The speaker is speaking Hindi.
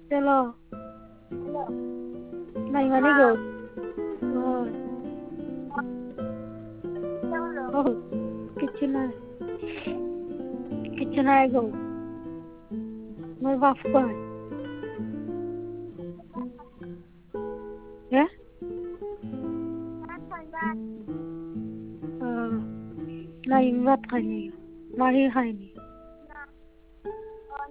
चलो Hello. नहीं वाली गो Wow. और Hello. ओह किचन आए गो मेरे बाप को है नहीं बात खाई नहीं वही खाई नहीं